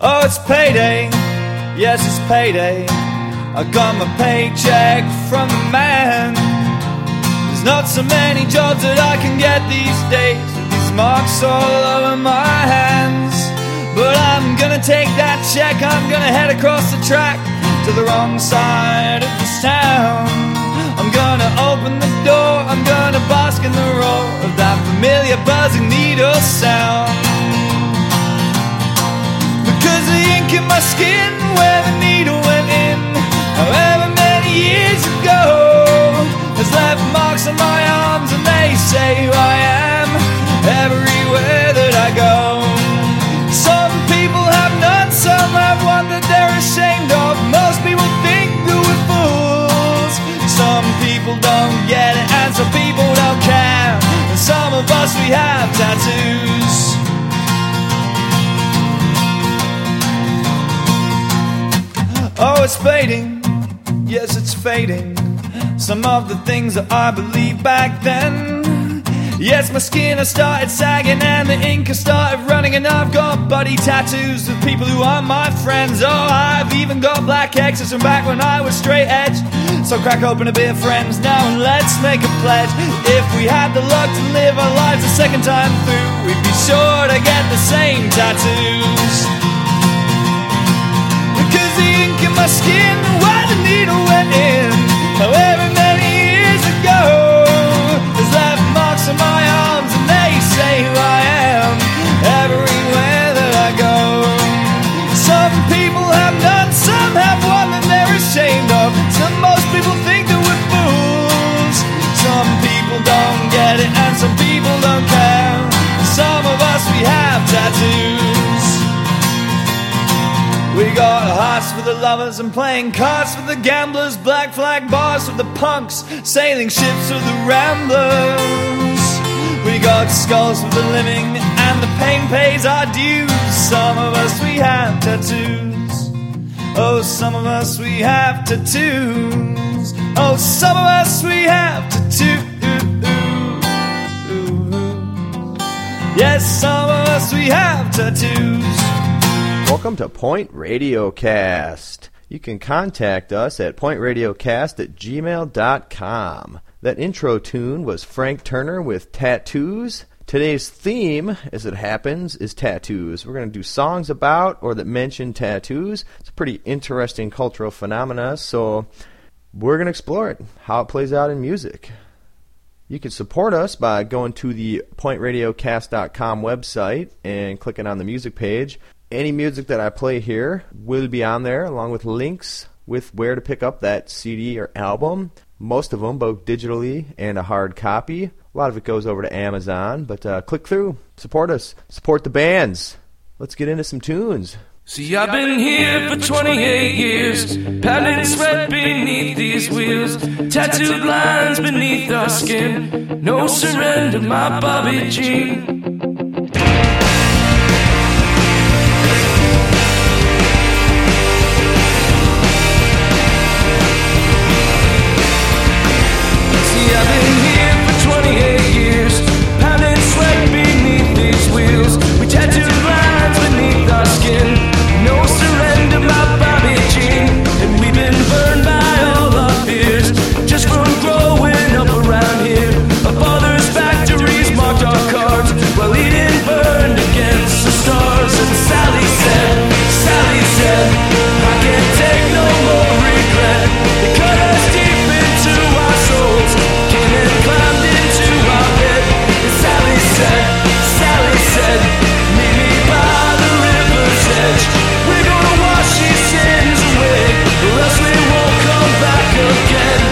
Oh, it's payday, yes, it's payday. I got my paycheck from the man. There's not so many jobs that I can get these days, with these marks all over my hands. But I'm gonna take that check, I'm gonna head across the track to the wrong side of this town. I'm gonna open the door, I'm gonna bask in the roar of that familiar buzzing needle sound. Because the ink in my skin where the needle went in, however many years ago, has left marks on my arms, and they say who I am everywhere that I go. Some people have none, some have one that they're ashamed of. Most people think that we're fools. Some people don't get it, and some people don't care. And some of us, we have tattoos. Oh, it's fading, yes, it's fading. Some of the things that I believed back then. Yes, my skin has started sagging and the ink has started running, and I've got body tattoos with people who aren't my friends. Oh, I've even got black X's from back when I was straight edge. So crack open a beer, friends, now and let's make a pledge. If we had the luck to live our lives a second time through, we'd be sure to get the same tattoos. Because the ink in my skin where the needle went in, however many years ago, has left marks on my arms, and they say who I am everywhere that I go. Some people have none, some have one that they're ashamed of. Most people think that we're fools. Some people don't get it, and some people don't care. Some of us, we have tattoos. We got hearts for the lovers and playing cards for the gamblers, black flag bars for the punks, sailing ships for the ramblers. We got skulls for the living, and the pain pays our dues. Some of us, we have tattoos. Oh, some of us, we have tattoos. Oh, some of us, we have tattoos. Yes, some of us, we have tattoos. Welcome to Point Radiocast. You can contact us at pointradiocast@gmail.com. That intro tune was Frank Turner with Tattoos. Today's theme, as it happens, is tattoos. We're going to do songs about or that mention tattoos. It's a pretty interesting cultural phenomena, so we're going to explore it, how it plays out in music. You can support us by going to the pointradiocast.com website and clicking on the music page. Any music that I play here will be on there, along with links with where to pick up that CD or album. Most of them both digitally and a hard copy. A lot of it goes over to Amazon, but click through, support us, support the bands. Let's get into some tunes. See, I've been here for 28 years, pounding sweat beneath these wheels, tattooed lines beneath our skin, no surrender, my Bobby Jean. I've been here for 28 years, pounding sweat beneath these wheels. We tattooed lines beneath our skin, no surrender, my Bobby Jean. And we've been burned by all our fears, just from growing up around here. Our father's factories marked our cards, while Eden burned against the stars. And Sally said, I can't take no more regret. They cut us deep into our souls, climbed into our bed. And Sally said, meet me by the river's edge. We're gonna wash these sins away, or else we won't come back again.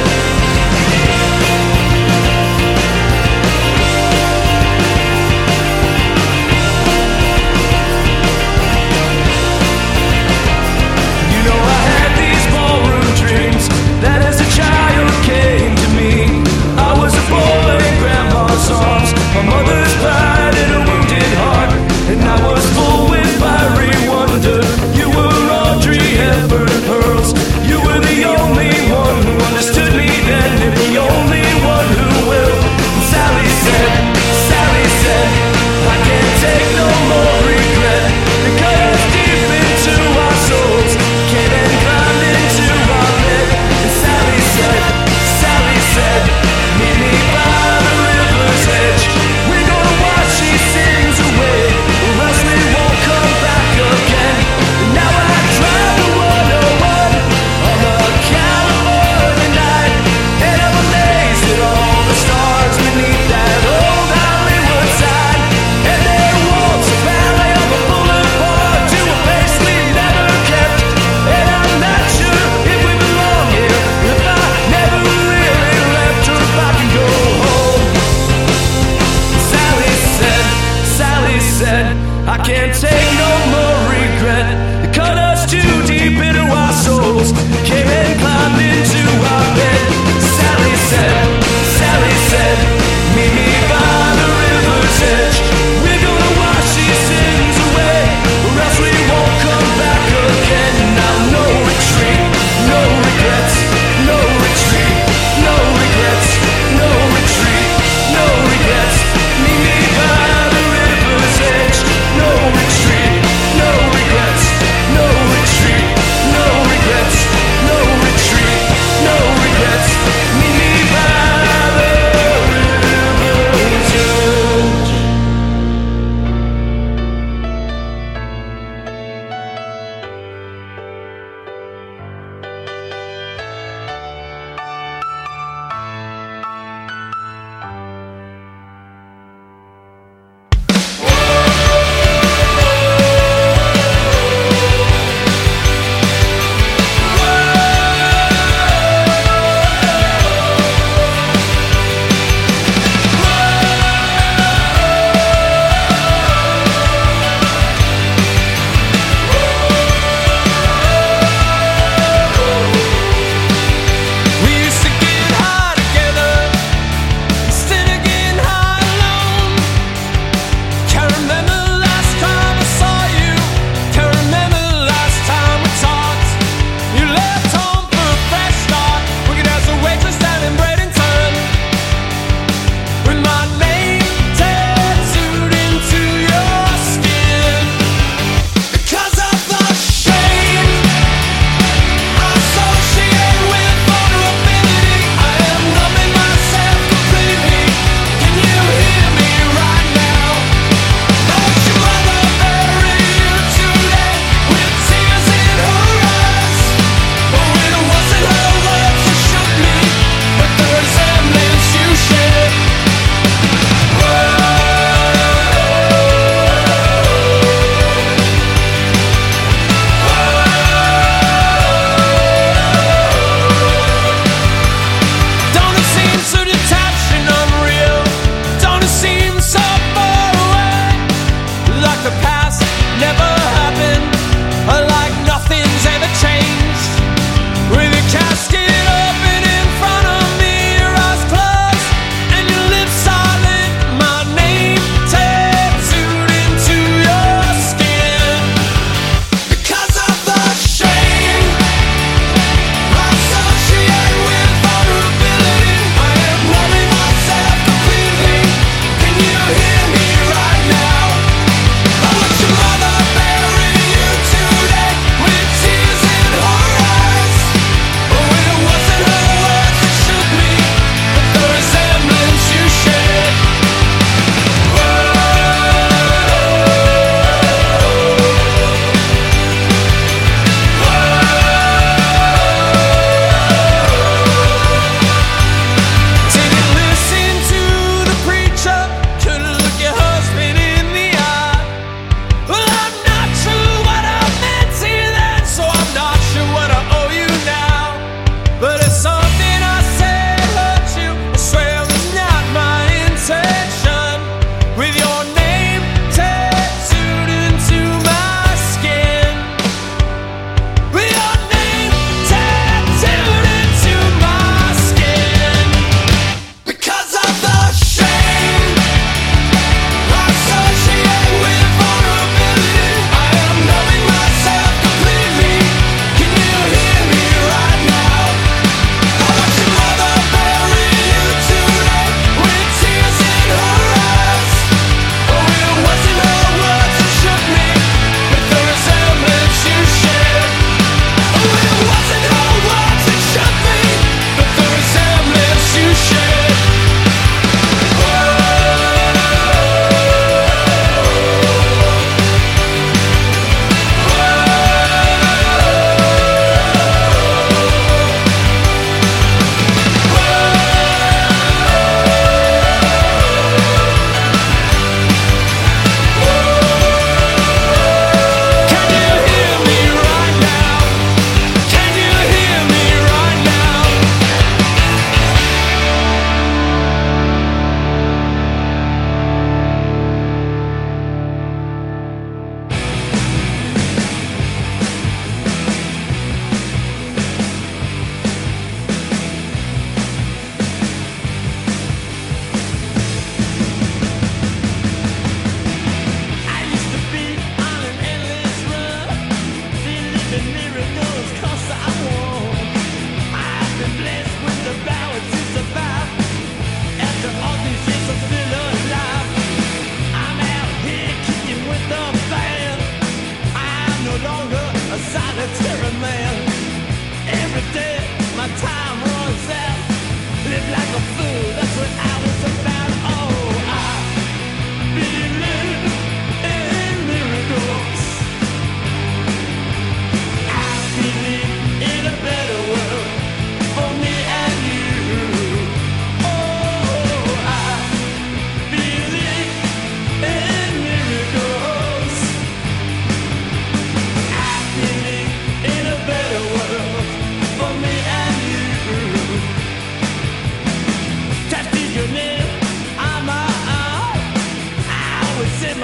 You know I had these ballroom dreams that as a child came to me. I was a boy in grandma's arms, my mother's pride and a wounded heart, and I was full with fiery wonder. You were Audrey Hepburn pearls. You were the only one who understood me then, and the only one who will. And Sally said, I can't take no more regret. They cut us deep into I can't take no more regret. It cut us too deep into our souls. Came and climbed into our bed. Sally said, meet me by the river's edge. We're gonna wash these sins away, or else we won't come back again. Now no retreat, no regrets, no retreat, no regrets, no retreat, no regrets. Meet me by the river's edge. No retreat.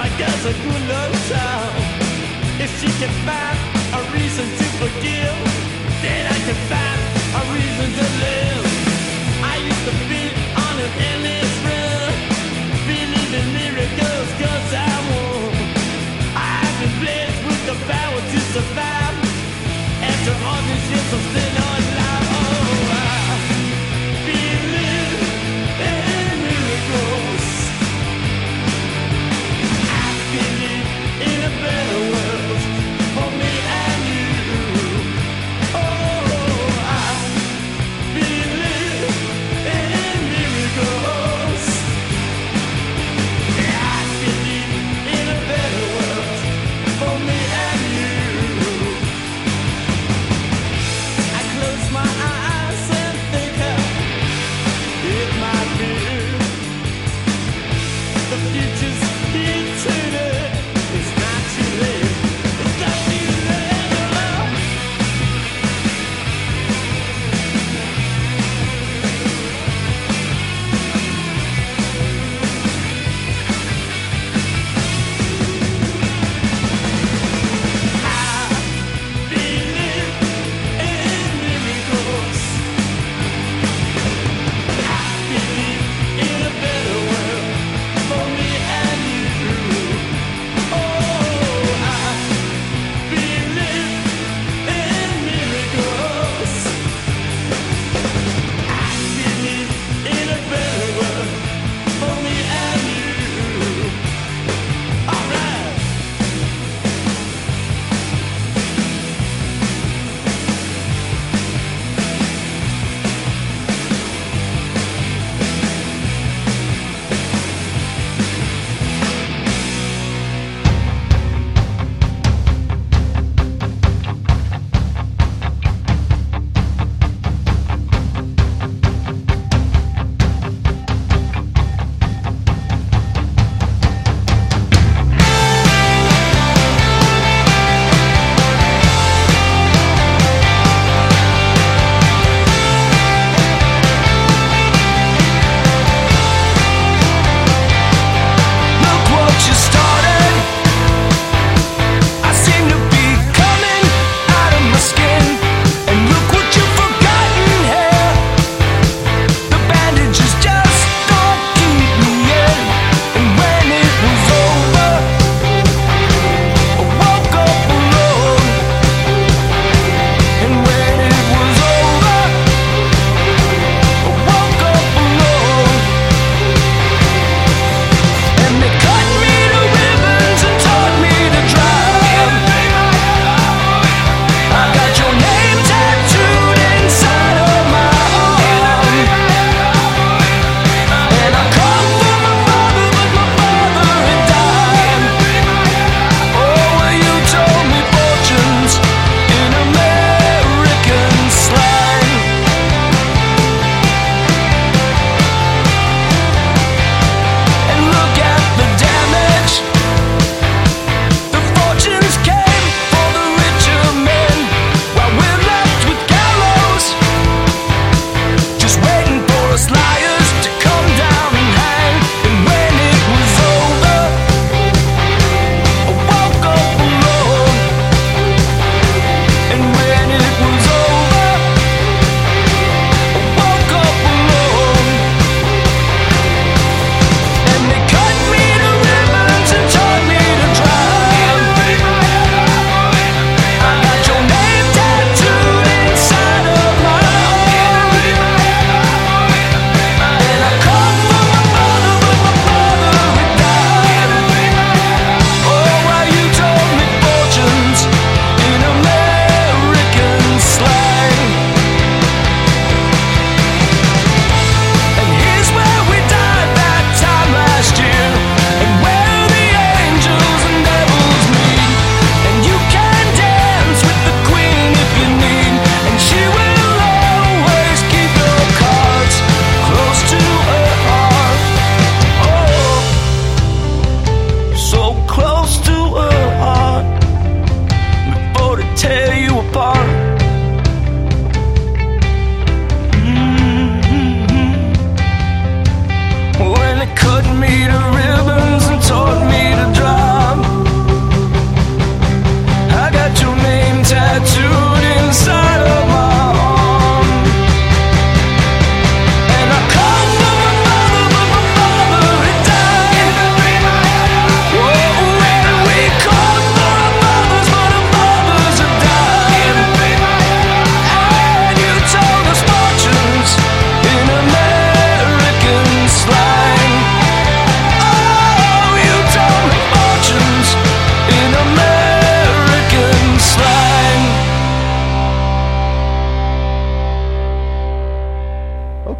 like there's a good little town. If she can find a reason to forgive, then I can find a reason to live. I used to be on an endless run, believe in miracles 'cause I won. I've been blessed with the power to survive. After all these years I'm still alive. Oh, I believe in miracles. I believe in a better world for me and you.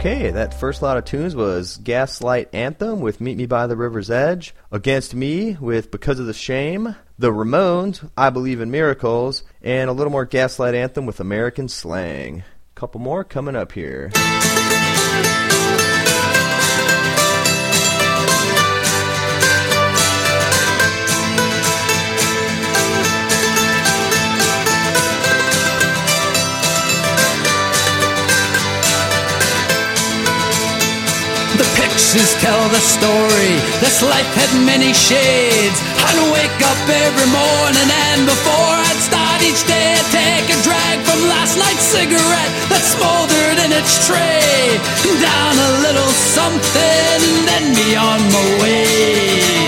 Okay, that first lot of tunes was Gaslight Anthem with Meet Me by the River's Edge, Against Me with Because of the Shame, The Ramones, I Believe in Miracles, and a little more Gaslight Anthem with American Slang. A couple more coming up here. Pictures tell the story. This life had many shades. I'd wake up every morning, and before I'd start each day, I'd take a drag from last night's cigarette that smoldered in its tray. Down a little something, then be on my way.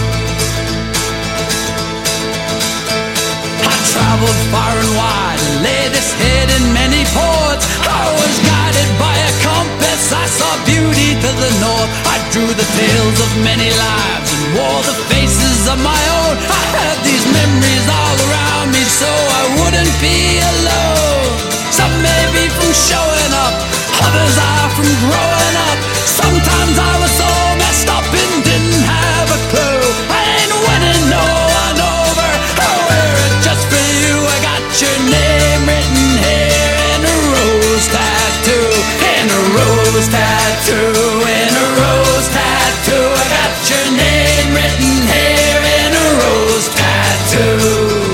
I traveled far and wide and laid this head in many ports. I was guided by a compass. I saw beauty to the north. I drew the tales of many lives and wore the faces of my own. I had these memories all around me so I wouldn't be alone. Some may be from showing up, others are from growing up. Sometimes I was so messed up and didn't have a clue. I ain't winning no one over. I wear it just for you. I got your name written here in a rose tattoo. In a rose tattoo. In a rose tattoo. I got your name written here in a rose tattoo.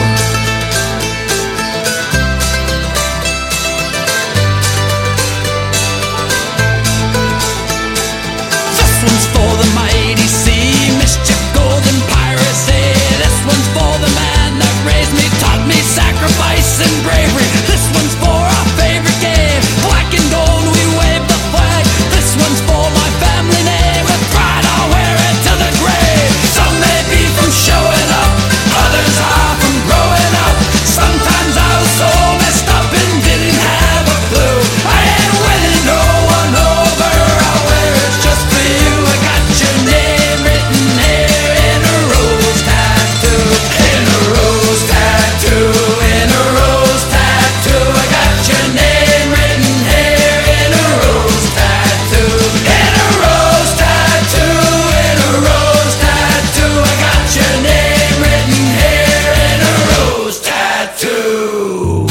For the mighty sea, mischief, golden piracy. This one's for the man that raised me, taught me sacrifice and bravery. This one's for our favorite game, black and gold, we wave the flag. This one's for my family name, with pride I'll wear it to the grave. Some may be from showing up, others are from growing up. Sometimes I was so messed up and didn't have a clue. I ain't winning no one over, I'll wear it just for you. I got your name written here in a rose tattoo. In a rose tattoo. In a rose tattoo. I got your name written here in a rose tattoo. In a rose tattoo. In a rose tattoo. I got your name written here in a rose tattoo.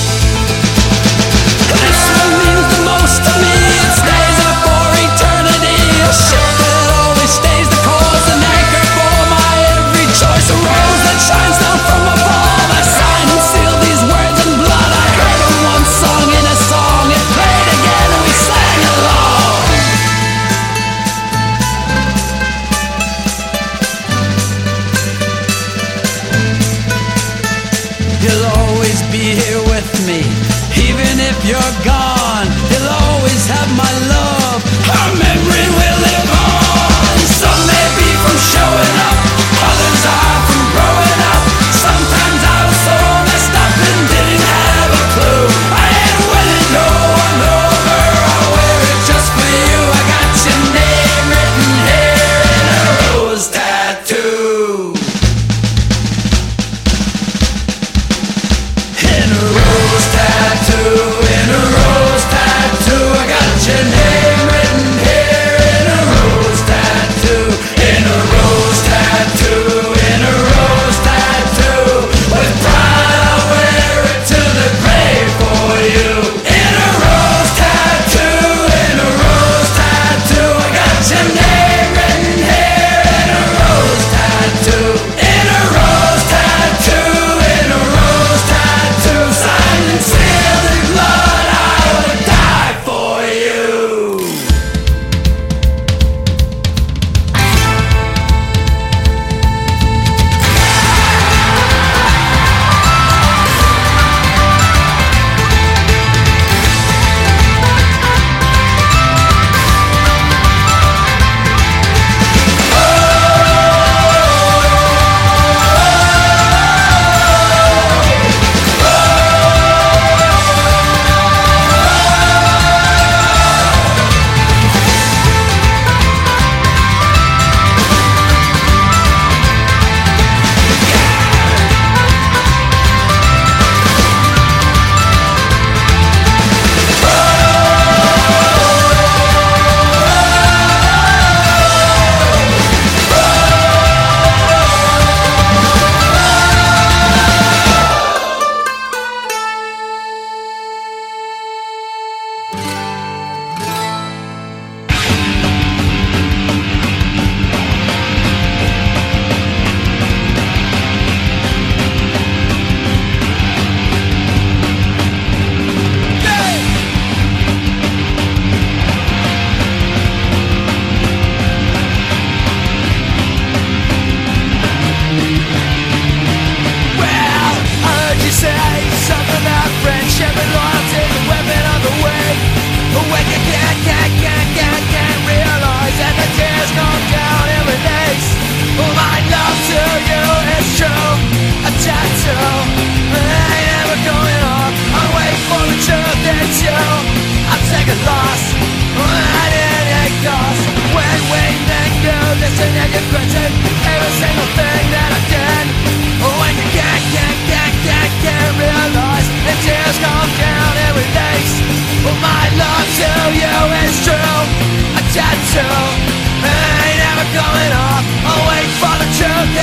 This one means the most to me. It stays up for eternity. A ship that always stays the course, an anchor for my every choice. A rose that shines down from above. I signed and sealed these words in blood. I heard them once sung in a song. It played again and we sang along. You'll always be here with me, even if you're gone. You'll always have my love. Our memory will live on. Some may be from showing up, others are from growing up. Sometimes I was so messed up and didn't have a clue. I ain't winning no one over. I'll wear it just for you. I got your name written here in a rose tattoo. In a rose tattoo, in a rose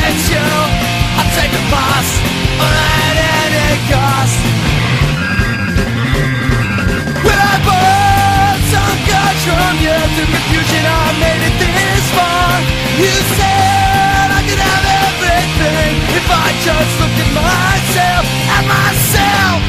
with you. I'll take a loss at any cost. When I bought some guns from you, through confusion I made it this far. You said I could have everything if I just looked at myself, at myself.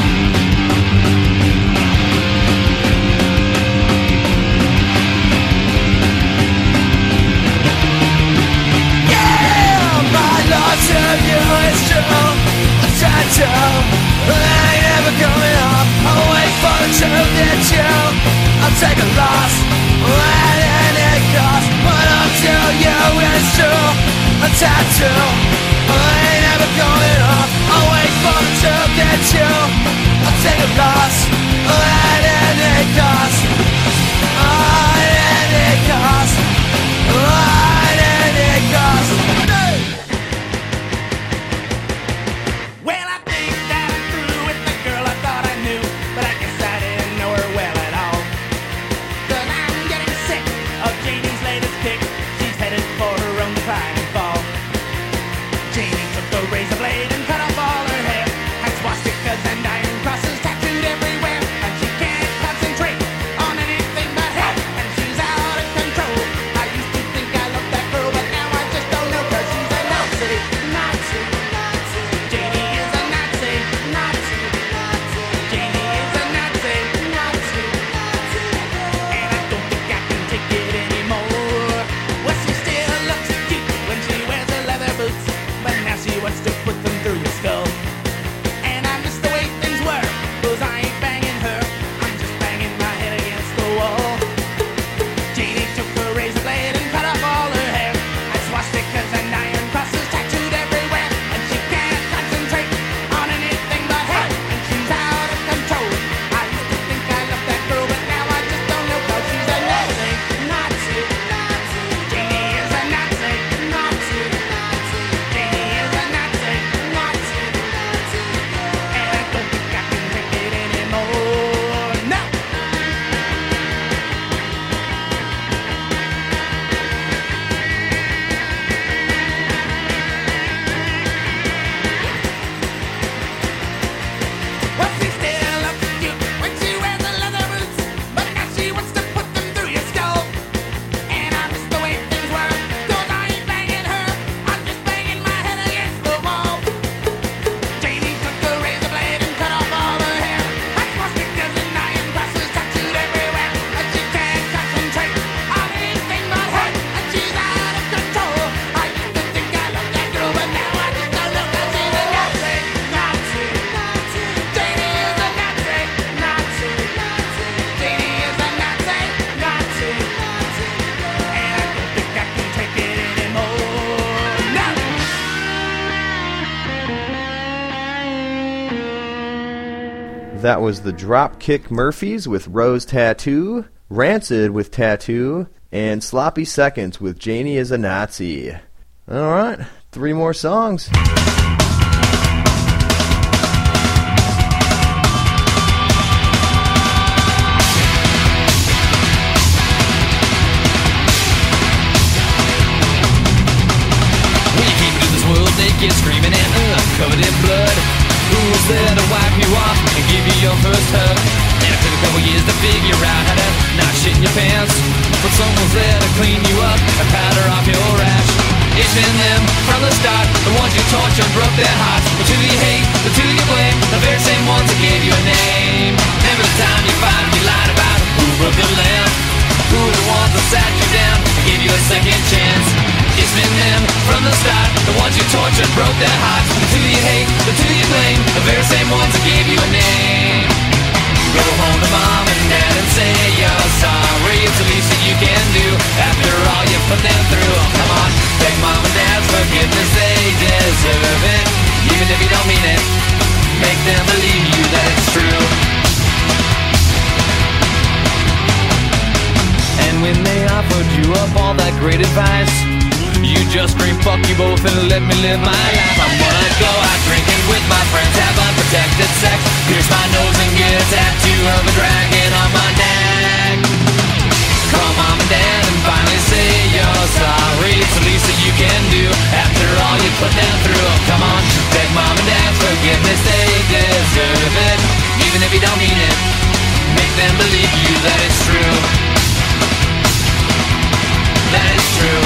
To you is true, a tattoo that ain't ever coming off. I'll wait for the truth, it's you. I'll take a loss at any cost. But until you is true, a tattoo that ain't ever coming off. I'll wait for the truth, it's you. I'll take a loss at any cost. At any cost. At any cost. Razor blade and cut off all her hair. Had swastikas and iron crosses tattooed everywhere. And she can't concentrate on anything but hell. And she's out of control. I used to think I loved that girl, but now I just don't know. Cause she's a Nazi, Nazi, Nazi. Janie is a Nazi, Nazi, Nazi. Janie is a Nazi, Nazi, Nazi. And I don't think I can take it anymore. Well, she still looks cute when she wears her leather boots. But now she wants to put them through your skull. And I miss the way things were, 'cause I ain't banging her, I'm just banging my head against the wall. Janie took her razor blade and cut off all her hair. Had swastikas and iron crosses tattooed everywhere. And she can't concentrate on anything but hell. And she's out of control. I used to think I loved that girl, but now I just don't know. 'Cause she's a Nazi, Nazi, Nazi. Janie is a Nazi, Nazi, Nazi. Janie is a Nazi, Nazi, Nazi. And I don't think I can take it anymore. No! Well, she still looks cute when she wears the leather boots. But now she wants to put them through your skull. And I miss the way things were, 'cause I ain't banging her, I'm just banging my head against the wall. Janie took the razor blade and cut off all her hair. Had swastikas and iron crosses tattooed everywhere. And she can't concentrate on anything but her. And she's out of control. I used to think I loved that girl, but now I just don't know. 'Cause she's a Nazi, Nazi, Nazi. Janie is a Nazi, Nazi, Nazi. Janie is a Nazi, Nazi, Nazi. And I don't think I can take it anymore. No! That was the Dropkick Murphys with Rose Tattoo, Rancid with Tattoo, and Sloppy Seconds with Janie is a Nazi. Alright, 3 more songs. When you came to this world naked, screaming and covered in blood, who was there to wipe you off and give you your first hug? And it took a couple years to figure out how to not shit in your pants, but someone's there to clean you up and powder off your rash. It's been them from the start, the ones you tortured, broke their hearts. The two you hate, the two you blame, the very same ones that gave you a name. Remember the time you finally lied about who broke the lamp? Who were the ones that sat you down and gave you a second chance? It's been them from the start, the ones you tortured, broke their hearts. The two you hate, the two you blame, the very same ones that gave you a name. Go home to mom and dad and say you're sorry. It's the least that you can do after all you put them through. Oh, come on, beg mom and dad's forgiveness, they deserve it. Even if you don't mean it, make them believe you that it's true. And when they offered you up all that great advice, you just scream fuck you both and let me live my life. I'm gonna go out drinking with my friends, have unprotected sex, pierce my nose and get a tattoo of a dragon on my neck. Call mom and dad and finally say you're sorry. It's the least that you can do after all believe you that it's true. That it's true.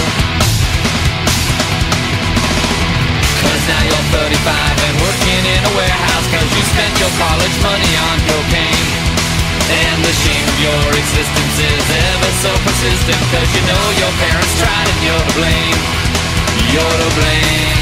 'Cause now you're 35 and working in a warehouse 'cause you spent your college money on cocaine. And the shame of your existence is ever so persistent 'cause you know your parents tried and you're to blame. You're to blame.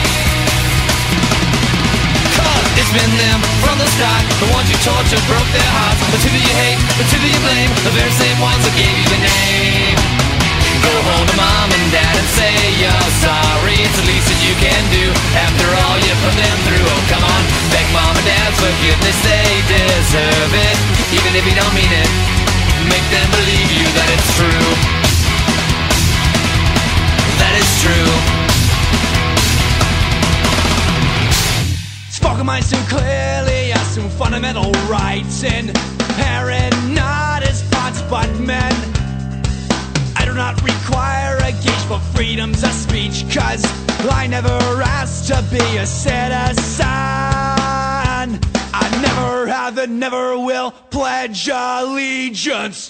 'Cause it's been them from the start, the ones you tortured broke their hearts. The two that you hate, the two that you blame, the very same ones that gave you the name. Go home to mom and dad and say you're sorry. It's the least that you can do after all you put them through. Oh, come on, beg mom and dad's forgiveness. They deserve it, even if you don't mean it. Make them believe you that it's true. That it's true. Spoken mind so clearly, assume fundamental rights and parent not as thoughts but men. I do not require a gauge for freedoms of speech 'cause I never asked to be a citizen. I never have and never will pledge allegiance.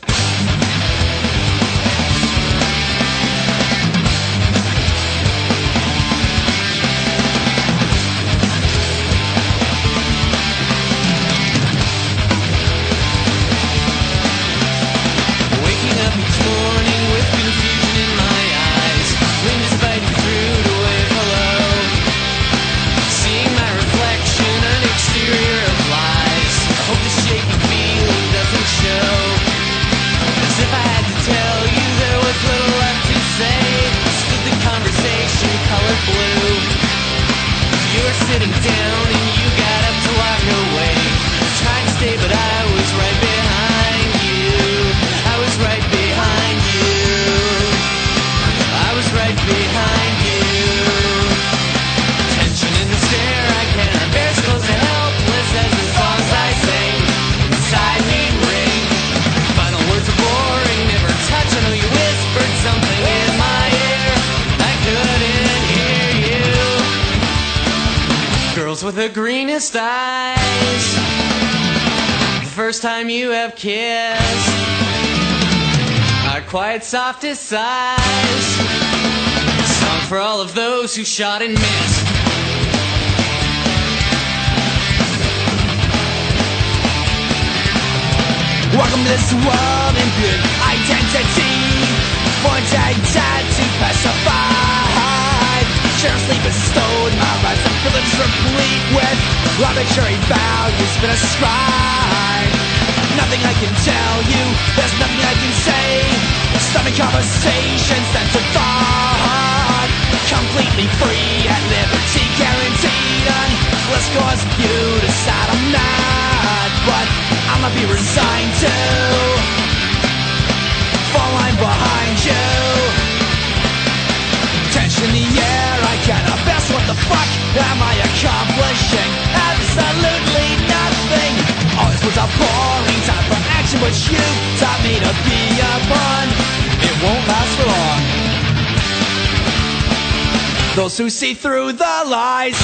Waking up each morning with confusion in my eyes, wind is fighting through to wave hello. Seeing my reflection, an exterior of lies. I hope the shaky feeling doesn't show. As if I had to tell you there was little left to say. Stood the conversation colored blue. You were sitting down and you got up to walk away. Tried to stay but I was right behind you. I was right behind you. I was right behind you. Tension in the stare I cannot bear, so close to helpless as the songs I sing inside me ring. Final words are boring, never touch. I know you whispered something in my ear. I couldn't hear you. Girls with the greenest eyes, the first time you have kissed, our quiet softest sighs. Song for all of those who shot and missed. Welcome to this world in good identity. One day tattoo pacified. Generously bestowed, my rights and privileges replete with arbitrary values been ascribed. Nothing I can tell you, there's nothing I can say. Stunning conversations sent to thought. Completely free at liberty guaranteed. Unless cause you decide I'm not. But I'ma be resigned to fall line behind you. Tension in the air, I cannot best. What the fuck am I accomplishing? Absolutely nothing. All this was a boring time for action, but you taught me to be a pawn. It won't last for long. Those who see through the lies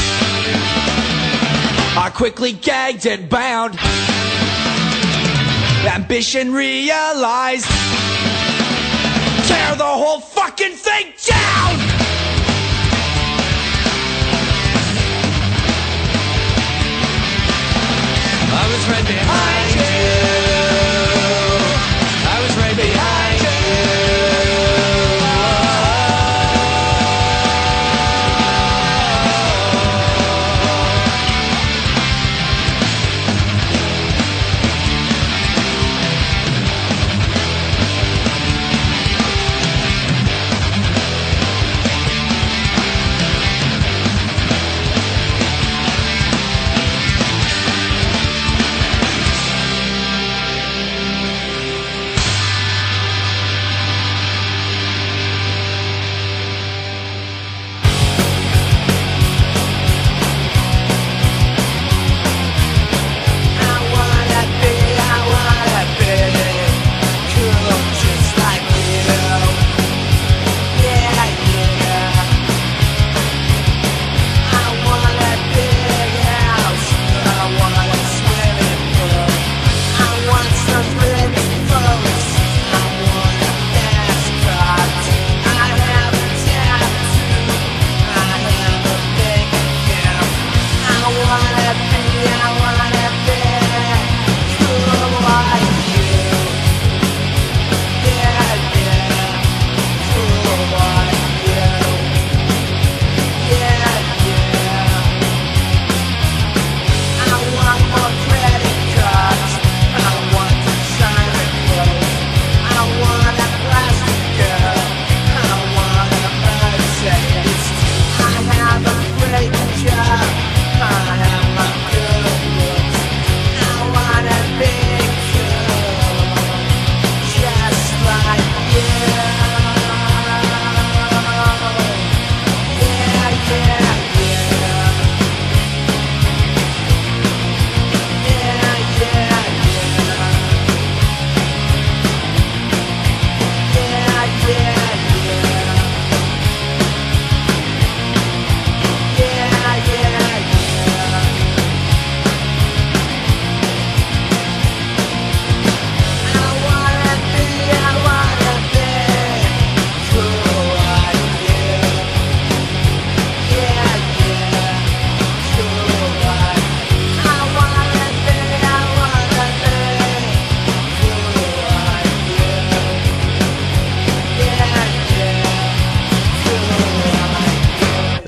are quickly gagged and bound. Ambition realized. Tear the whole fucking thing down! I was right behind you. I was right behind you.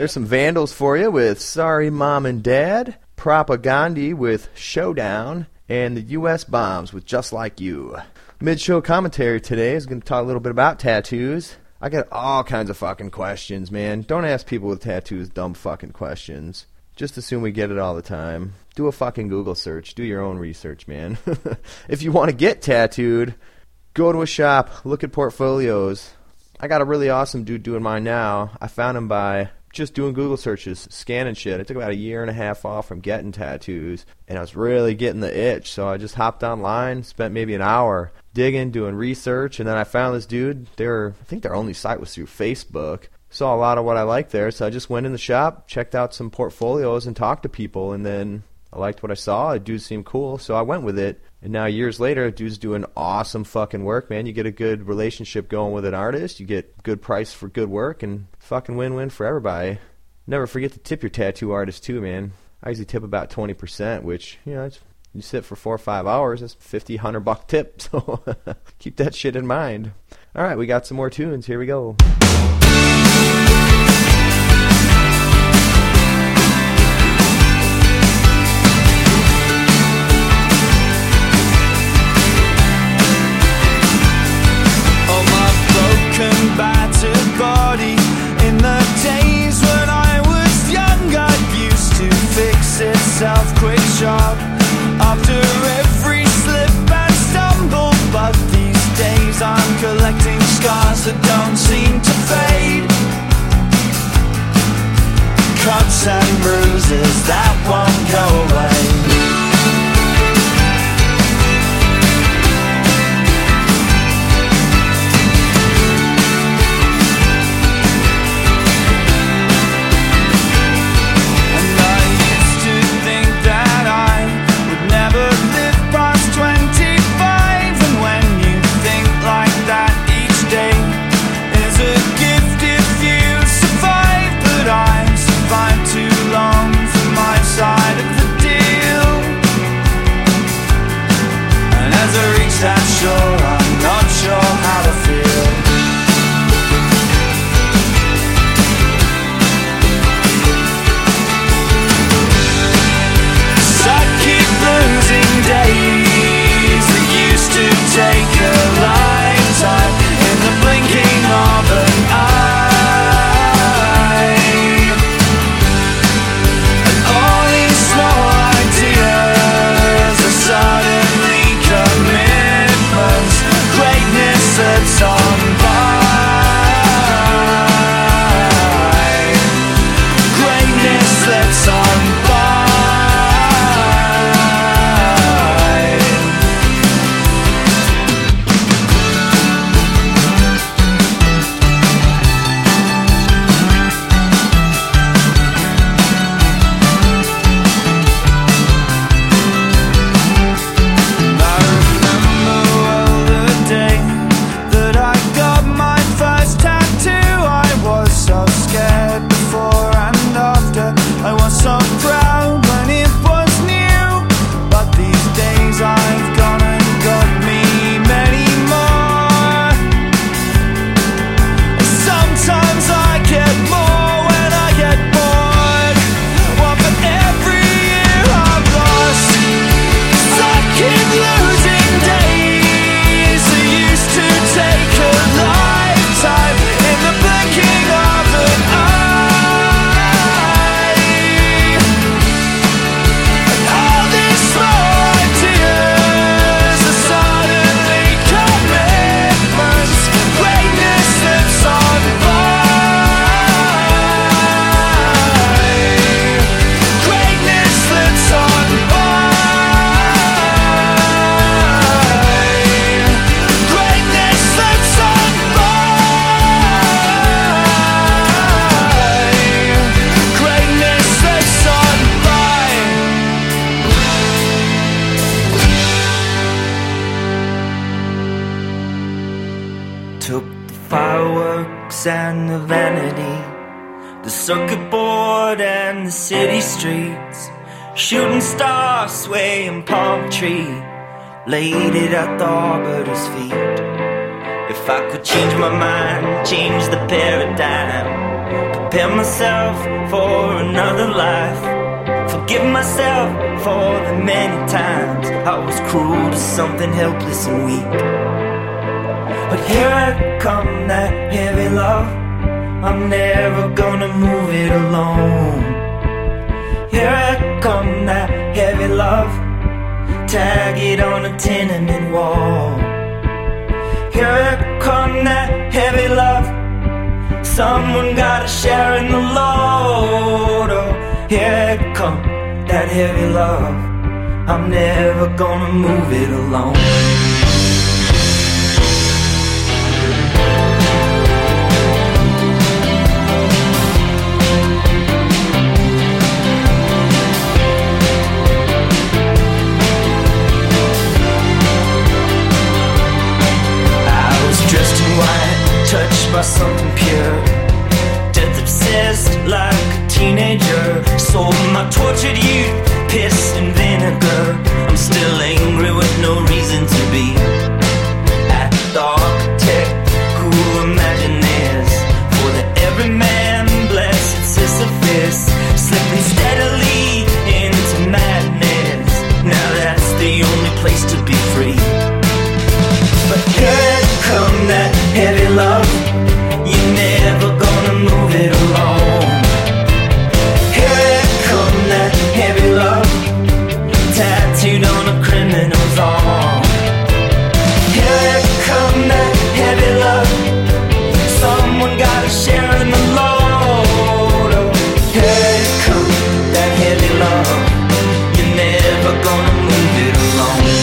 There's some Vandals for you with Sorry Mom and Dad, Propagandhi with Showdown, and the U.S. Bombs with Just Like You. Mid-show commentary today is going to talk a little bit about tattoos. I got all kinds of fucking questions, man. Don't ask people with tattoos dumb fucking questions. Just assume we get it all the time. Do a fucking Google search. Do your own research, man. If you want to get tattooed, go to a shop. Look at portfolios. I got a really awesome dude doing mine now. I found him by just doing Google searches, scanning shit. It took about a year and a half off from getting tattoos, and I was really getting the itch, so I just hopped online, spent maybe an hour digging, doing research, and then I found this dude. I think their only site was through Facebook. Saw a lot of what I liked there, so I just went in the shop, checked out some portfolios, and talked to people, and then I liked what I saw. The dude seemed cool, so I went with it. And now years later, dude's doing awesome fucking work, man. You get a good relationship going with an artist, you get good price for good work, and fucking win-win for everybody. Never forget to tip your tattoo artist too, man. I usually tip about 20%, which, you sit for 4 or 5 hours, that's $50, $100 tip, so keep that shit in mind. All right, we got some more tunes. Here we go. Battered body in the days when I was young, got used to fix itself quick sharp after every slip and stumble. But these days I'm collecting scars that don't seem to fade, cuts and bruises that won't go away. Sure, I'm not sure how to feel. So I keep losing days that used to take a lifetime in the blinking of an eye. And all these small ideas are suddenly committed. Greatness that's on by. Greatness that's on by. And the vanity, the circuit board and the city streets, shooting star, swaying palm tree, laid it at the arbiter's feet. If I could change my mind, change the paradigm, Prepare myself for another life. Forgive myself for the many times I was cruel to something helpless and weak. But here I come, that heavy love. I'm never gonna move it alone. Here I come, that heavy love. Tag it on a tenement wall. Here I come, that heavy love. Someone gotta share in the load. Oh, here I come, that heavy love. I'm never gonna move it alone. Dressed in white, touched by something pure. Death obsessed like a teenager. Sold my tortured youth, piss and vinegar. I'm still angry with no reason to be. At the architect who imagined this. For the everyman blessed Sisyphus, slipping steadily into madness. Now that's the only place to be free. But here come that heavy love. You're never gonna move it alone. Here come that heavy love, tattooed on a criminal's arm. Here come that heavy love. Someone gotta share in the load. Oh, here come that heavy love. You're never gonna move it alone.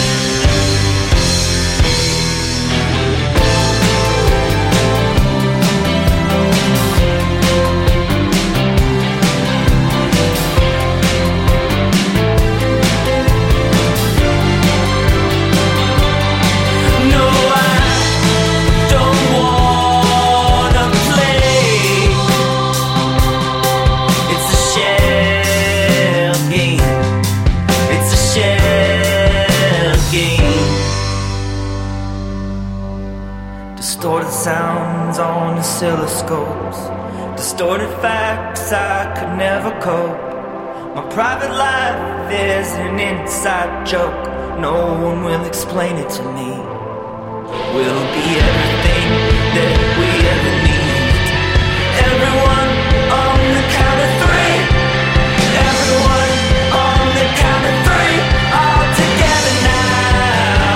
Distorted sounds on oscilloscopes, distorted facts I could never cope. My private life is an inside joke. No one will explain it to me. We'll be everything that we ever need. Everyone on the count of three. Everyone on the count of three. All together now.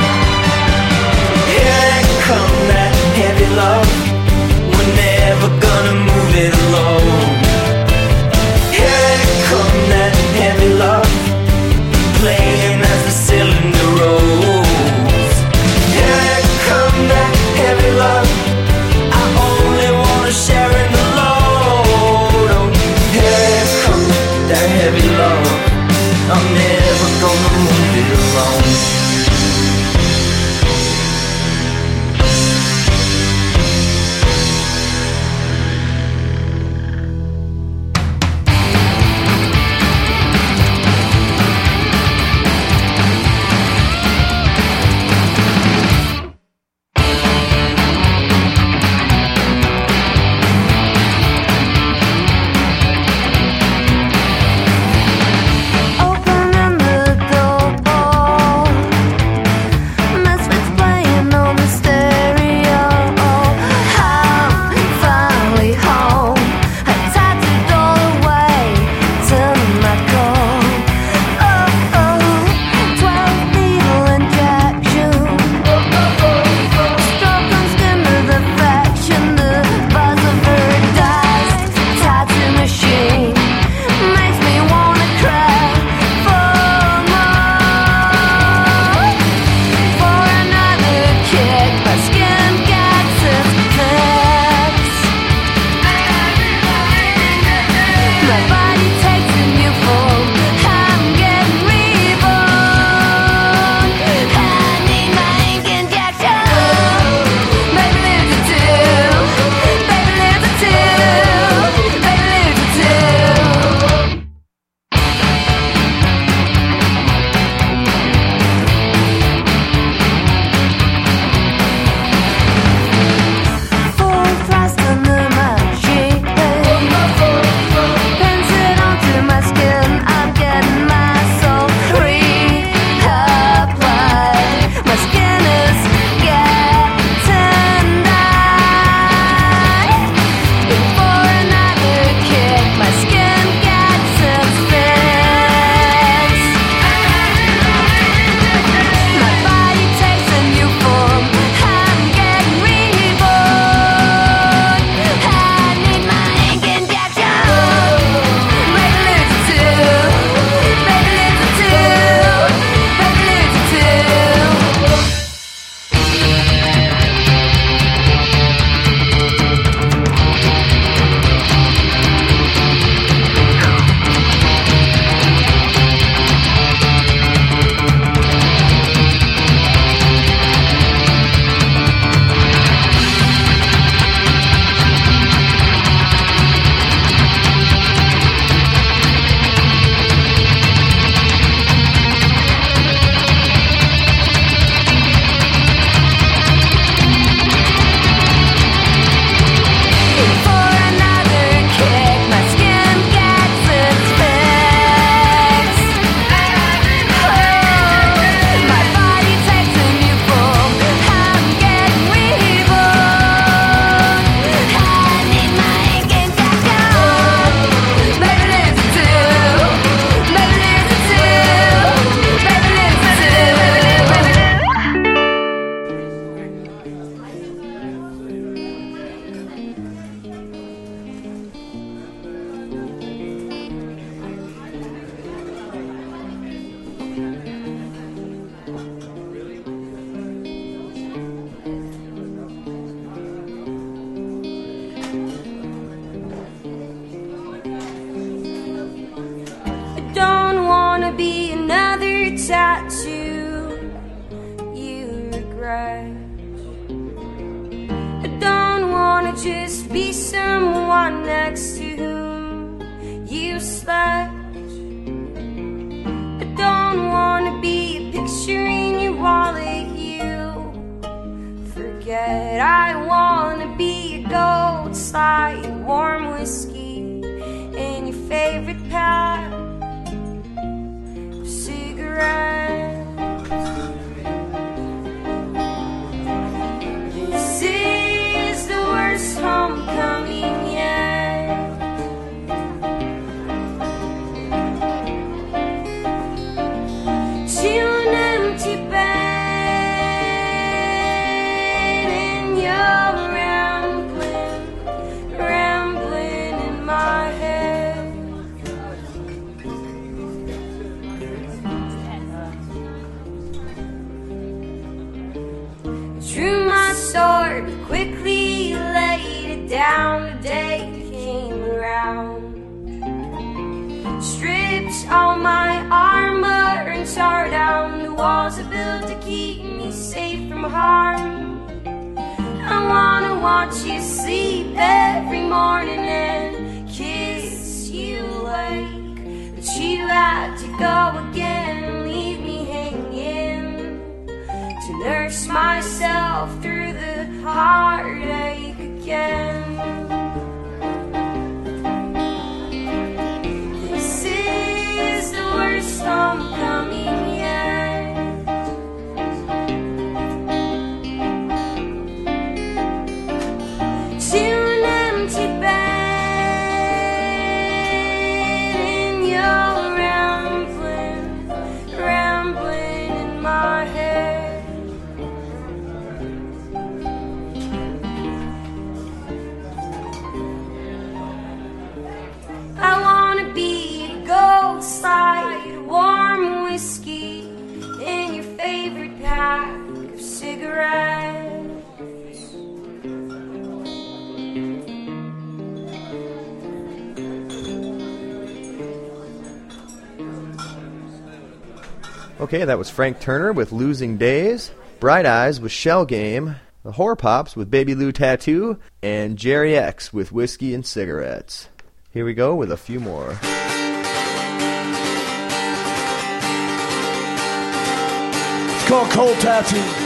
Here come that heavy love. We're never gonna move it alone. Here come that heavy love, playing as the cylinder rolls. Here come that heavy love. I warm whiskey in your favorite pack of cigarettes. This is the worst homecoming yet. To an empty bed. Drew my sword, quickly laid it down. The day came around. Stripped all my armor and tore down the walls I built to keep me safe from harm. I wanna watch you sleep every morning and kiss you awake, but you had to go again and leave me hanging to nurse myself through the heartache again. This is the worst homecoming yet. To an empty bed and you're rambling in my head. I wanna be a ghost light, warm whiskey in your favorite pack of cigarettes. Okay, that was Frank Turner with Losing Days, Bright Eyes with Shell Game, the Whore Pops with Baby Lou Tattoo, and Jerry X with Whiskey and Cigarettes. Here we go with a few more. It's called Cold Tattoo.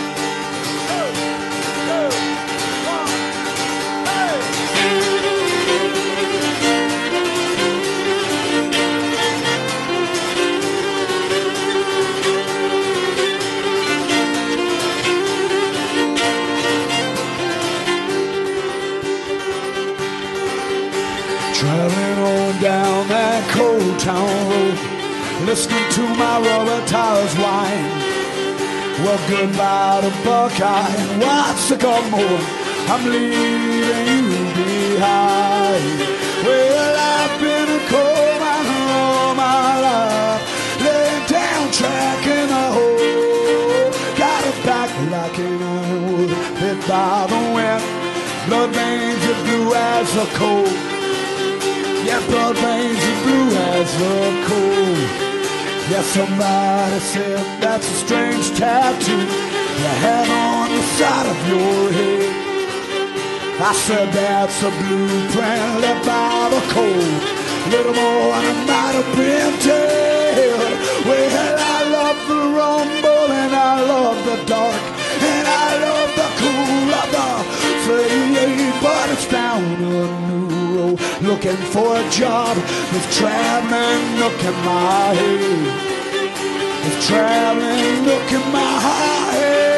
Traveling on down that cold town road, listening to my rubber tires whine. Well, goodbye to Buckeye and what's the more? I'm leaving you behind. Well, I've been a coal miner all my life, laying down track in the hole. Got a back like an ironwood, hit by the wind. Blood veins are blue as a coal. Yeah, blood veins are blue as a coal. Yeah, somebody said that's a strange tattoo you have on the side of your head. I said that's a blueprint left by the cold. Little more than I might have been dead. Well, I love the rumble and I love the dark and I love the cool of the fade. But it's down a new road, looking for a job with traveling look in my head. With traveling look in my head.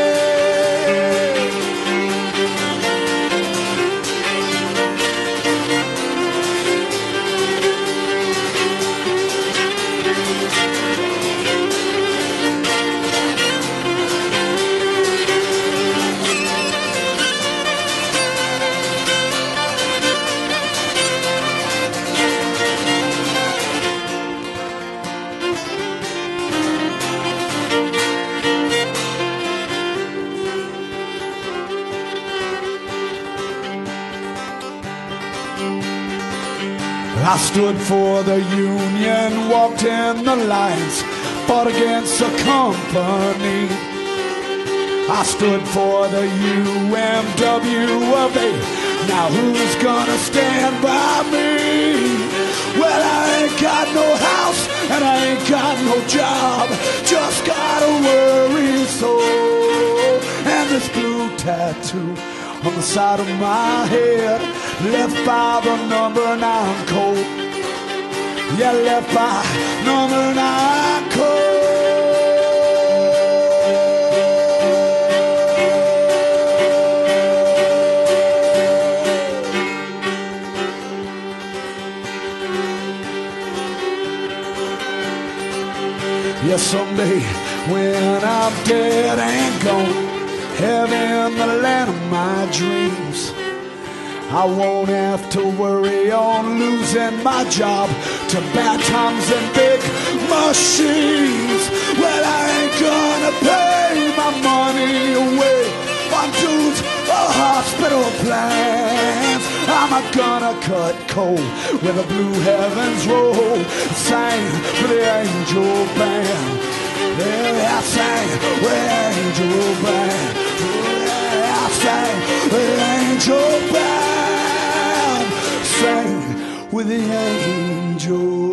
I stood for the union, walked in the lines, fought against the company. I stood for the UMW of A. Now who's gonna stand by me? Well, I ain't got no house and I ain't got no job, just got a worried soul. And this blue tattoo on the side of my head left by the number 9 Colt. Yeah, left by number 9 Colt. Yeah, someday when I'm dead and gone, heaven, the land of my dreams, I won't have to worry on losing my job to bad times and big machines. Well, I ain't gonna pay my money away on dues or hospital plans. I'm gonna cut coal where the blue heavens roll, sing for the angel band. Yeah, I sang with the angel band. Yeah, I sang with the angel band. Sang with the angel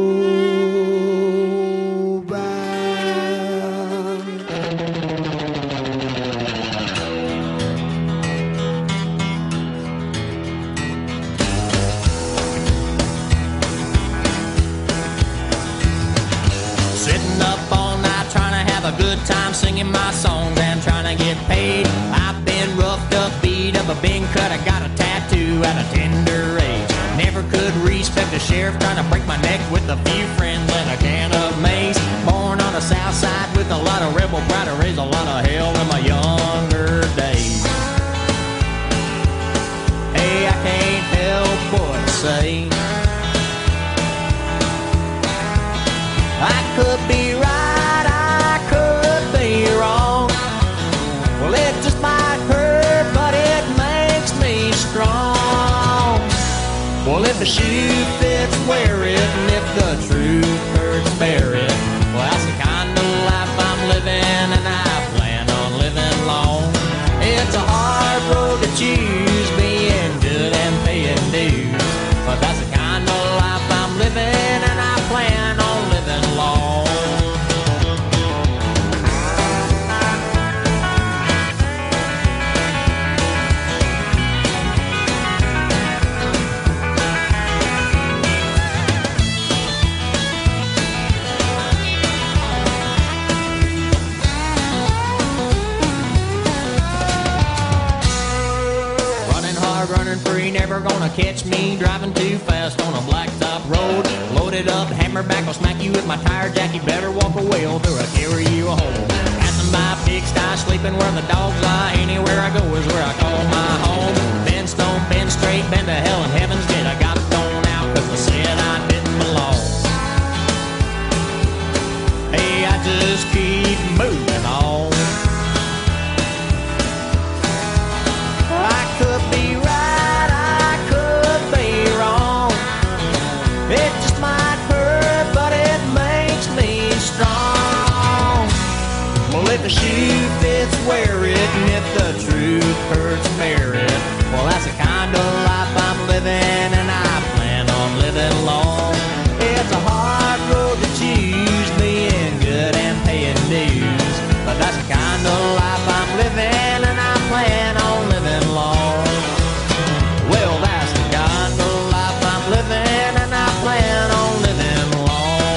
a good time singing my songs and trying to get paid. I've been roughed up, beat up, I've been cut, I got a tattoo at a tender age. Never could respect the sheriff, trying to break my neck with a few friends and a can of mace. Born on the south side with a lot of rebel pride, I raised a lot of hell in my younger days. Hey, I can't help but say I could be right, wrong. Well, it just might hurt, but it makes me strong. Well, if the shoe fits, wear it, and if the truth hurts, bear it. Well, that's the kind of life I'm living, and I plan on living long. It's a hard road to choose, being good and paying dues, but that's the kind of life I'm living, and I plan on living long. Running free, never gonna catch me driving too fast on a blacktop road. Loaded up, hammerback, I'll smack you with my tire jack. You better walk away or I'll carry you home. Passing by pigsty, sleeping where the dogs lie. Anywhere I go is where I call my home. Bend stone, bend straight, bend to hell and heaven's gate. I got thrown out cause I said I didn't belong. Hey, I just keep moving on. I could be right, I could be wrong. It just might hurt, but it makes me strong. Well, if the shoe fits, wear it, and if the truth hurts, bear it. Well, that's the kind of life I'm living, and I plan on living long. It's a hard road to choose, being good and paying dues, but that's the kind of life I'm living, and I plan on living long. Well, that's the kind of life I'm living, and I plan on living long.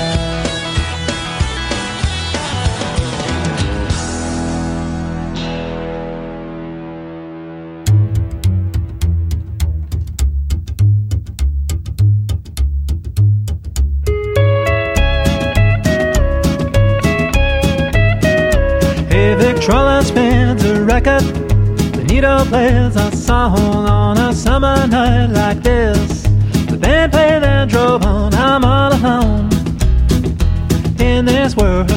Hey, Victrola spins a record. Benito plays a song on a summer night like this. The band played and drove on. I'm all alone in this world.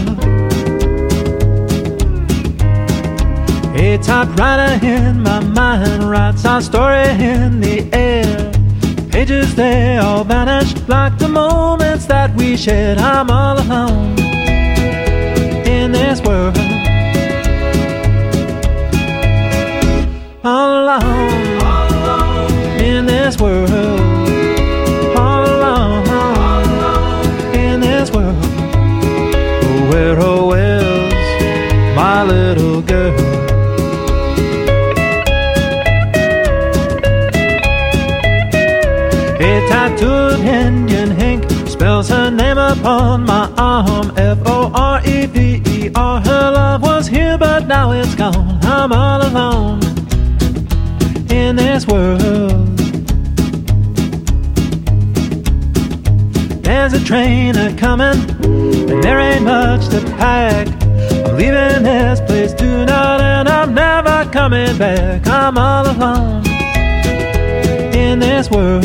A typewriter in my mind writes our story in the air. Pages, they all vanish like the moments that we shared. I'm all alone in this world. All alone in this world. All alone in this world. Oh, where's my little girl? A tattooed Indian ink spells her name upon my arm, F-O-R-E-V-E-R. Her love was here, but now it's gone. I'm all alone in this world. There's a train a-comin', and there ain't much to pack. I'm leaving this place tonight, and I'm never coming back. I'm all alone in this world.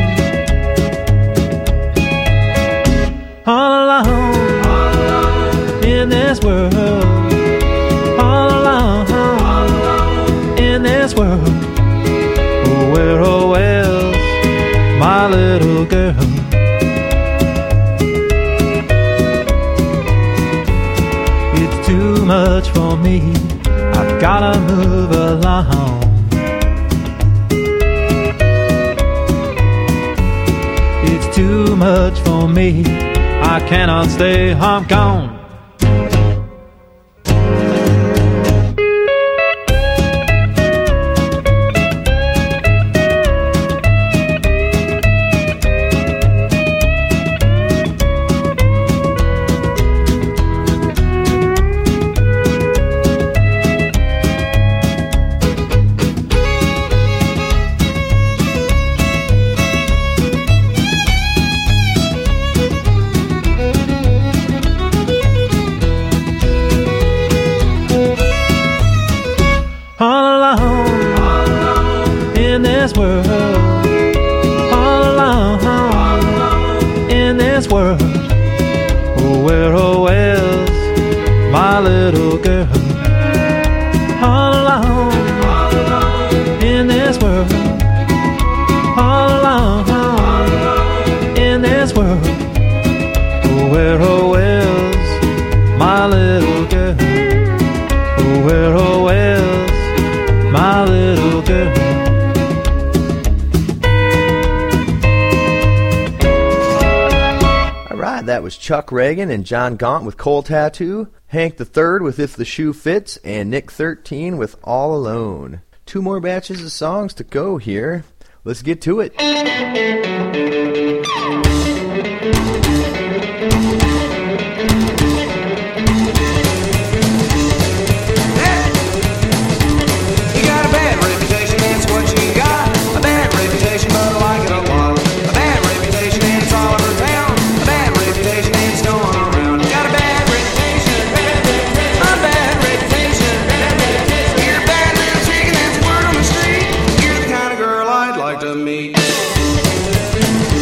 All alone in this world. All alone in this world. Oh, where, oh, where's my little girl? It's too much for me. I've gotta move along. It's too much for me. I cannot stay, I'm gone. That was Chuck Reagan and John Gaunt with Cold Tattoo, Hank III with If the Shoe Fits, and Nick 13 with All Alone. 2 more batches of songs to go here. Let's get to it. To meet.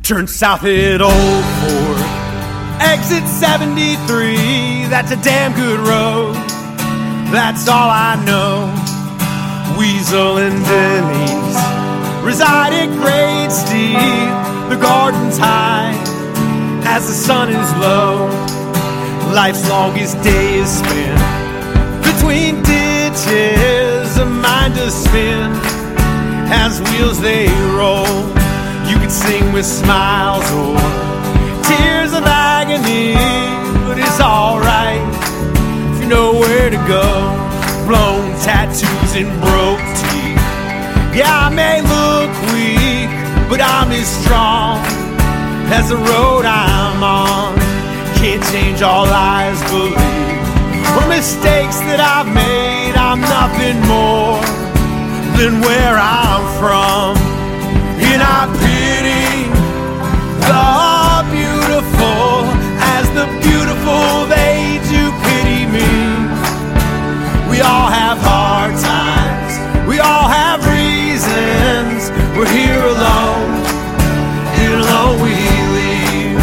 Turn south at Old Fort, exit 73. That's a damn good road, that's all I know. Weasel and Denny's reside at Great Steve. The garden's high as the sun is low. Life's longest day is spent between ditches, a mind to spin as wheels they roll. You can sing with smiles or tears of agony, but it's alright if you know where to go. Blown tattoos and broke teeth. Yeah, I may look weak, but I'm as strong as the road I'm on. Can't change all lies, believe, or mistakes that I've made. I'm nothing more than where I'm from. And I pity the beautiful as the beautiful, they do pity me. We all have hard times, we all have reasons. We're here alone, and alone we leave.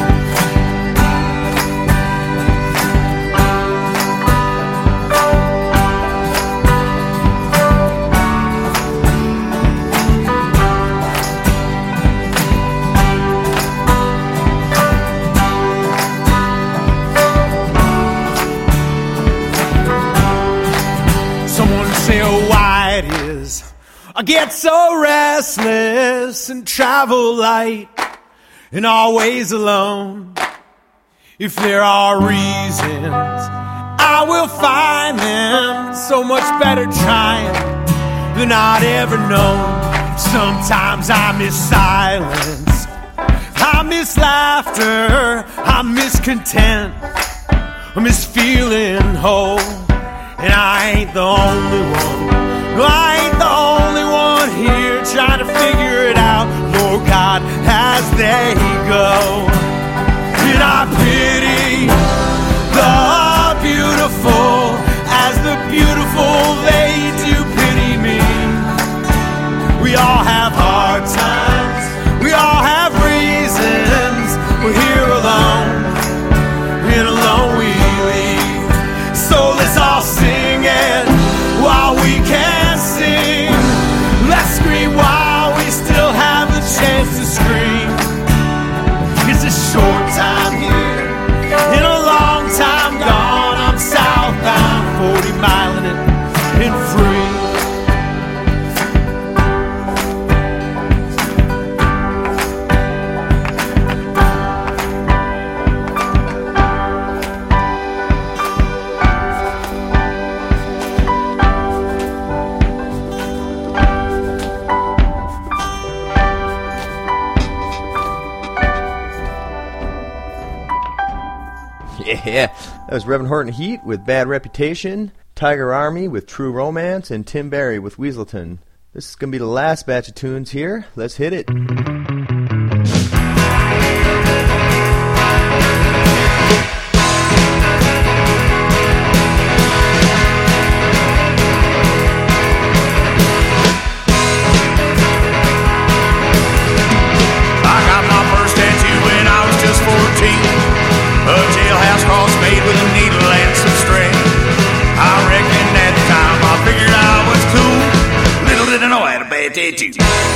I get so restless and travel light and always alone. If there are reasons, I will find them. So much better trying than I'd ever known. Sometimes I miss silence, I miss laughter, I miss content, I miss feeling whole. And I ain't the only one, no, I ain't the only one here trying to figure it out. Lord God, as they go. And I pity the beautiful as the beautiful, they do pity me. We all have hard times, we all have reasons. We're here alone, and alone we leave. So let's all sing it while we can sing. Let's scream while we still have the chance to scream. It's a short time here and a long time gone. I'm southbound, 40 miling it and free. Yeah, that was Reverend Horton Heat with Bad Reputation, Tiger Army with True Romance, and Tim Barry with Weaselton. This is going to be the last batch of tunes here. Let's hit it. I got my first tattoo when I was just 14. A jailhouse cross made with a needle and some string. I reckon at the time I figured I was cool. Little did I know I had a bad tattoo.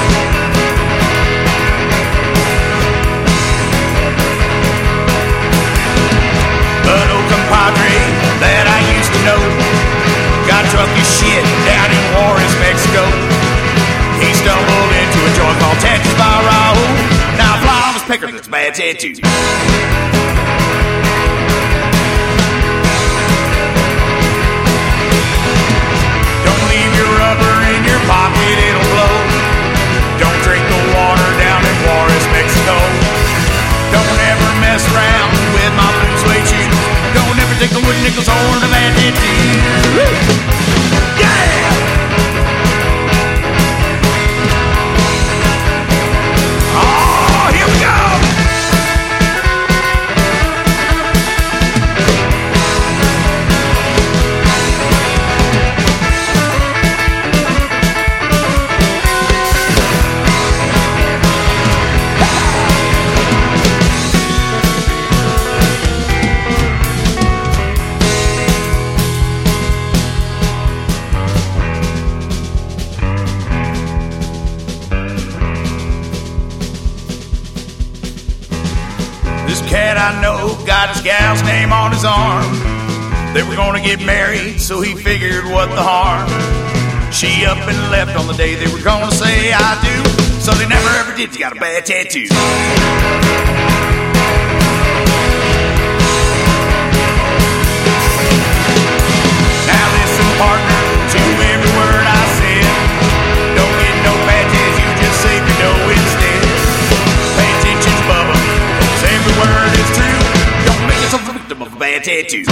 An old compadre that I used to know got drunk as shit down in Juarez, Mexico. He stumbled into a joint called Tattoos by Raul. Now fly on his picker, that's a bad tattoo. Pocket, it'll blow. Don't drink the water down in Juarez, Mexico. Don't ever mess around with my blue suede shoes. Don't ever take the wooden nickels or the bad tattoo. Yeah! Oh, here we go! I know got his gal's name on his arm. They were gonna get married, so he figured what the harm. She up and left on the day they were gonna say I do. So they never ever did. You got a bad tattoo. Now listen, partner, to every word I said. Don't get no bad tattoo, you just save your dough instead. Pay attention, Bubba, 'cause every word is true. Don't make yourself a victim of a bad tattoo.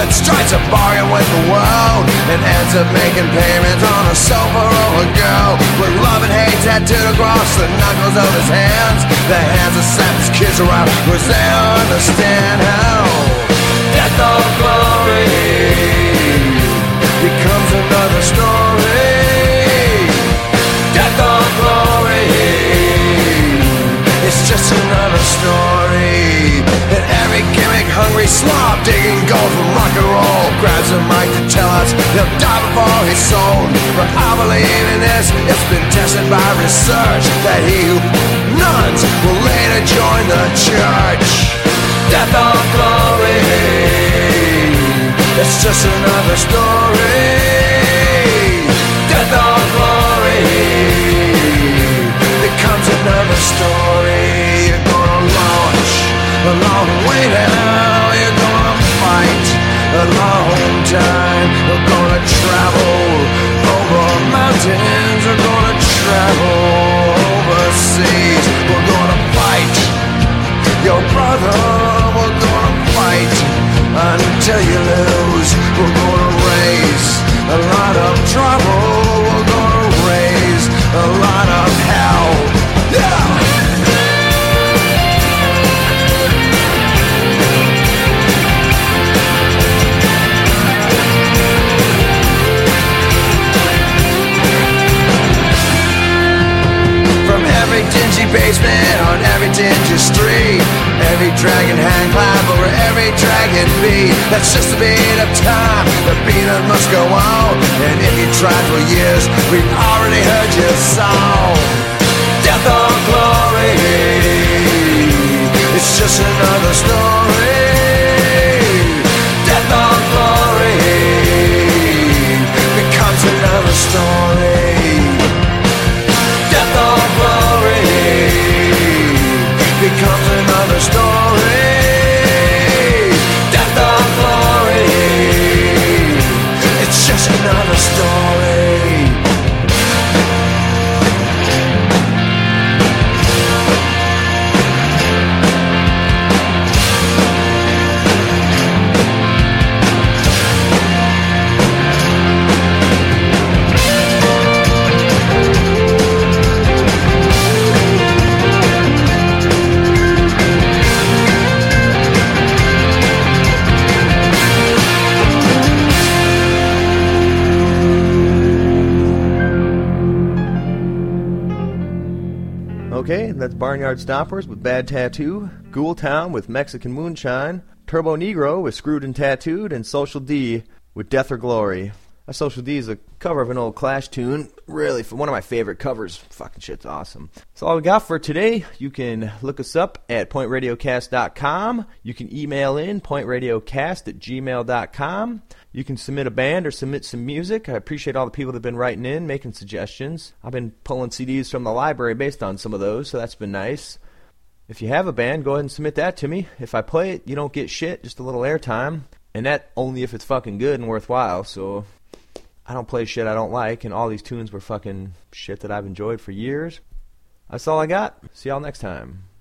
but strikes a bargain with the world and ends up making payments on a sofa of a girl with love and hate tattooed across the knuckles of his hands. The hands that slap his kids around, cause they understand how death of glory becomes another story. Death of glory, it's just another story. And every gimmick-hungry slob digging gold from rock and roll grabs a mic to tell us he'll die before he's sold. But I believe in this, it's been tested by research, that he who nuns will later join the church. Death of glory, it's just another story. Death of glory becomes another story. You're gonna launch a long way now. You're gonna fight a long time. You're gonna travel over mountains. You're gonna travel overseas. We're gonna fight your brother. We're gonna fight until you lose. We're gonna raise a lot of trouble. We're gonna raise a lot of hell. Yeah! From every dingy basement on every dingy street, every dragon hand clap over every dragon beat. That's just a beat of time. The beat must go on. And if you tried for years, we've already heard your song. Death of glory, it's just another story. Death of glory becomes another story. Death of glory becomes another story. Death of glory, it's just another story. Okay, that's Barnyard Stompers with Bad Tattoo, Ghoul Town with Mexican Moonshine, Turbo Negro with Screwed and Tattooed, and Social D with Death or Glory. Social D is a cover of an old Clash tune. Really, one of my favorite covers. Fucking shit's awesome. That's all we got for today. You can look us up at pointradiocast.com. You can email in pointradiocast@gmail.com. You can submit a band or submit some music. I appreciate all the people that have been writing in, making suggestions. I've been pulling CDs from the library based on some of those, so that's been nice. If you have a band, go ahead and submit that to me. If I play it, you don't get shit, just a little airtime. And that only if it's fucking good and worthwhile, so I don't play shit I don't like, and all these tunes were fucking shit that I've enjoyed for years. That's all I got. See y'all next time.